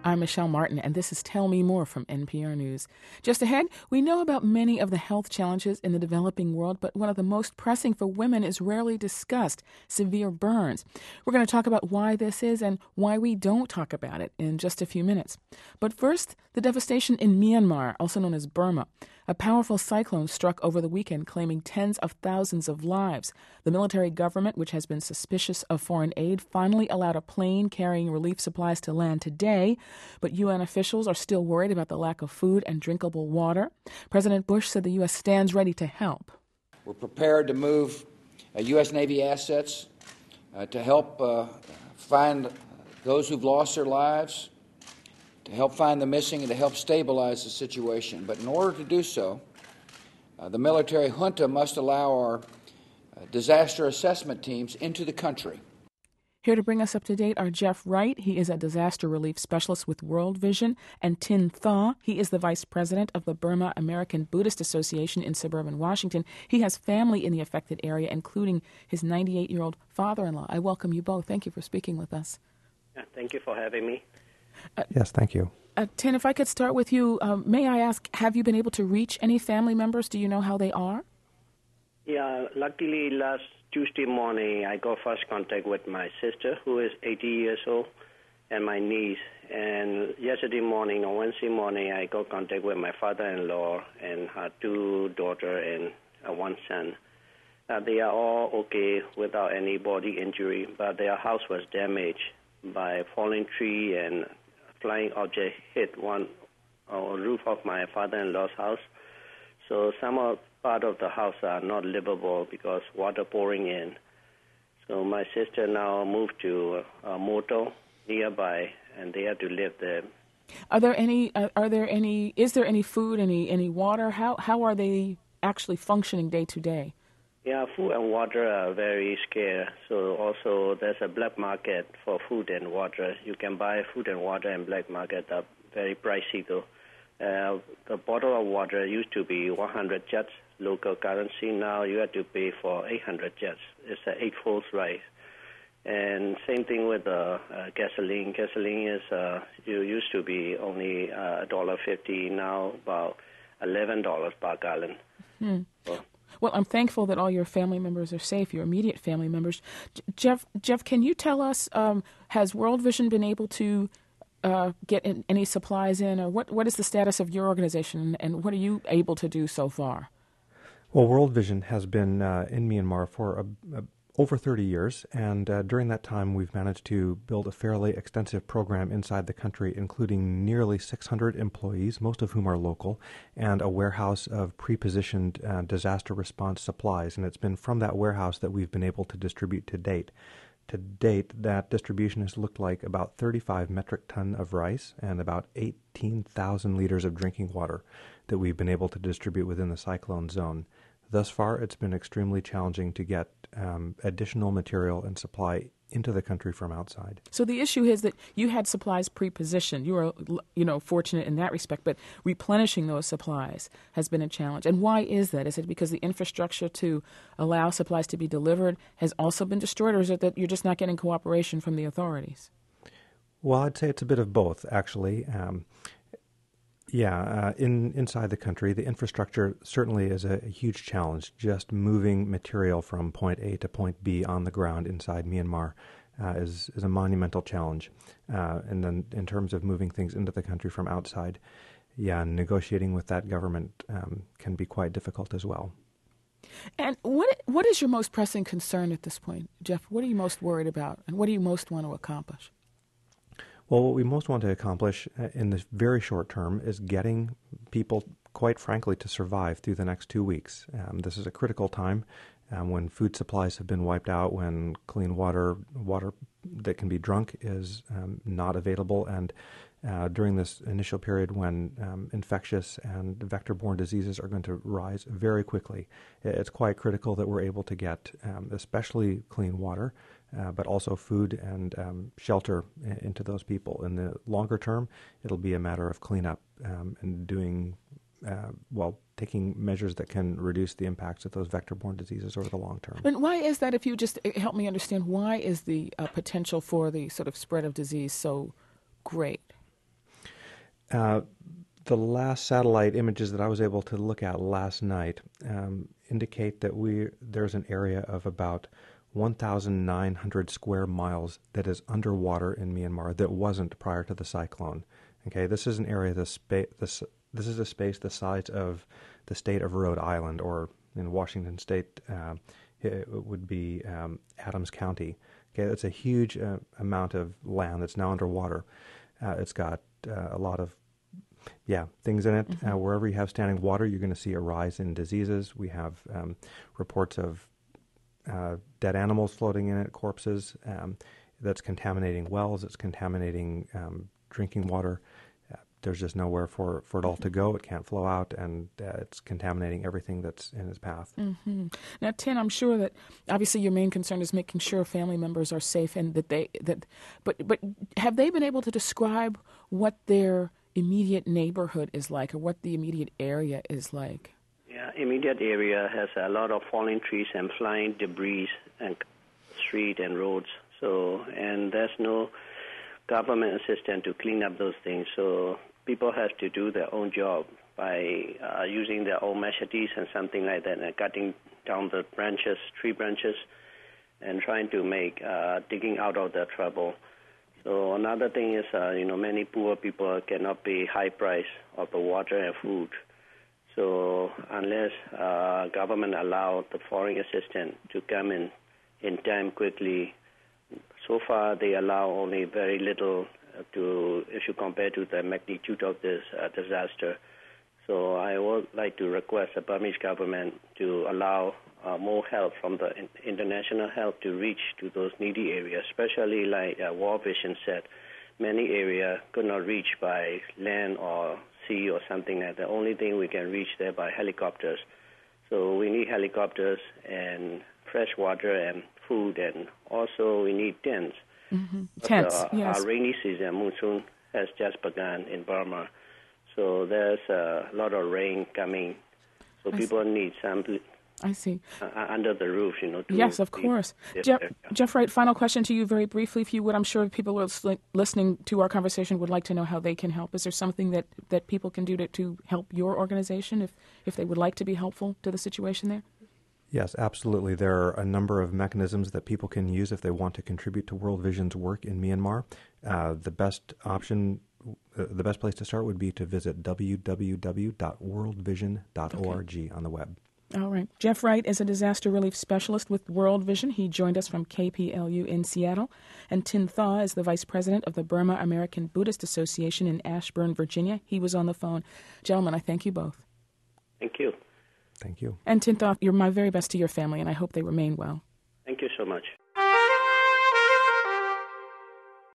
I'm Michelle Martin, and this is Tell Me More from NPR News. Just ahead, we know about many of the health challenges in the developing world, but one of the most pressing for women is rarely discussed: severe burns. We're going to talk about why this is and why we don't talk about it in just a few minutes. But first, the devastation in Myanmar, also known as Burma. A powerful cyclone struck over the weekend, claiming tens of thousands of lives. The military government, which has been suspicious of foreign aid, finally allowed a plane carrying relief supplies to land today. But UN officials are still worried about the lack of food and drinkable water. President Bush said the U.S. stands ready to help. We're prepared to move U.S. Navy assets to help find those who've lost their lives, to help find the missing, and to help stabilize the situation. But in order to do so, the military junta must allow our disaster assessment teams into the country. Here to bring us up to date are Jeff Wright. He is a disaster relief specialist with World Vision, and Tin Thaw. He is the vice president of the Burma American Buddhist Association in suburban Washington. He has family in the affected area, including his 98-year-old father-in-law. I welcome you both. Thank you for speaking with us. Thank you for having me. Yes, thank you. Tin, if I could start with you, may I ask, have you been able to reach any family members? Do you know how they are? Yeah, luckily last Tuesday morning I got first contact with my sister, who is 80 years old, and my niece. And yesterday morning, on Wednesday morning, I got contact with my father-in-law and her two daughters and one son. They are all okay without any body injury, but their house was damaged by a falling tree, and flying object hit one roof of my father-in-law's house. So some part of the house are not livable because water pouring in. So my sister now moved to a motel nearby, and they have to live there. Is there any food, any water? How are they actually functioning day to day? Yeah, food and water are very scarce. So also there's a black market for food and water. You can buy food and water in black market. Are very pricey though. The bottle of water used to be 100 kyats local currency. Now you have to pay for 800 kyats. It's an eightfold rise. And same thing with gasoline. Gasoline is you used to be only $1.50. Now about $11 per gallon. So, well, I'm thankful that all your family members are safe, your immediate family members. Jeff, can you tell us, has World Vision been able to get any supplies in, or what is the status of your organization, and what are you able to do so far? Well, World Vision has been in Myanmar for over 30 years, and during that time we've managed to build a fairly extensive program inside the country, including nearly 600 employees, most of whom are local, and a warehouse of pre-positioned disaster response supplies. And it's been from that warehouse that we've been able to distribute to date. To date, that distribution has looked like about 35 metric ton of rice and about 18,000 liters of drinking water that we've been able to distribute within the cyclone zone. Thus far, it's been extremely challenging to get additional material and supply into the country from outside. So the issue is that you had supplies pre-positioned. You were, fortunate in that respect, but replenishing those supplies has been a challenge. And why is that? Is it because the infrastructure to allow supplies to be delivered has also been destroyed, or is it that you're just not getting cooperation from the authorities? Well, I'd say it's a bit of both, actually. Inside the country, the infrastructure certainly is a huge challenge. Just moving material from point A to point B on the ground inside Myanmar is a monumental challenge. And then in terms of moving things into the country from outside, negotiating with that government can be quite difficult as well. And what is your most pressing concern at this point, Jeff? What are you most worried about, and what do you most want to accomplish? Well, what we most want to accomplish in the very short term is getting people, quite frankly, to survive through the next 2 weeks. This is a critical time when food supplies have been wiped out, when clean water that can be drunk is not available, and during this initial period when infectious and vector-borne diseases are going to rise very quickly. It's quite critical that we're able to get especially clean water, but also food and shelter into those people. In the longer term, it'll be a matter of cleanup and doing, taking measures that can reduce the impacts of those vector-borne diseases over the long term. And why is that? If you just help me understand, why is the potential for the sort of spread of disease so great? The last satellite images that I was able to look at last night indicate that there's an area of about 1,900 square miles that is underwater in Myanmar that wasn't prior to the cyclone. Okay, this is an area, this is a space the size of the state of Rhode Island, or in Washington State, it would be Adams County. Okay, that's a huge amount of land that's now underwater. It's got a lot of things in it. Wherever you have standing water, you're going to see a rise in diseases. We have reports of dead animals floating in it, corpses. That's contaminating wells. It's contaminating drinking water. There's just nowhere for it all to go. It can't flow out, and it's contaminating everything that's in its path. Mm-hmm. Now, Tin, I'm sure that obviously your main concern is making sure family members are safe, and but have they been able to describe what their immediate neighborhood is like, or what the immediate area is like? Yeah, immediate area has a lot of falling trees and flying debris and street and roads. So, and there's no government assistance to clean up those things. So people have to do their own job by using their own machetes and something like that, and cutting down the branches, tree branches, and trying to make digging out of the trouble. So another thing is, many poor people cannot pay high price of the water and food. So unless government allow the foreign assistance to come in time quickly, so far they allow only very little if you compare to the magnitude of this disaster. So I would like to request the Burmese government to allow more help from the international help to reach to those needy areas, especially like World Vision said, many areas could not reach by land or sea or something like that. The only thing we can reach there by helicopters. So we need helicopters and fresh water and food, and also we need tents. Mm-hmm. Tents, yes. Our rainy season, monsoon, has just begun in Burma. So there's a lot of rain coming. So people need some under the roof, Yes, of course. Jeff Wright, final question to you very briefly, if you would. I'm sure people who are listening to our conversation would like to know how they can help. Is there something that people can do to help your organization if they would like to be helpful to the situation there? Yes, absolutely. There are a number of mechanisms that people can use if they want to contribute to World Vision's work in Myanmar. The best place to start would be to visit www.worldvision.org on the web. All right. Jeff Wright is a disaster relief specialist with World Vision. He joined us from KPLU in Seattle. And Tin Thaw is the vice president of the Burma American Buddhist Association in Ashburn, Virginia. He was on the phone. Gentlemen, I thank you both. Thank you. Thank you. And Tin Thaw, you're my very best to your family, and I hope they remain well. Thank you so much.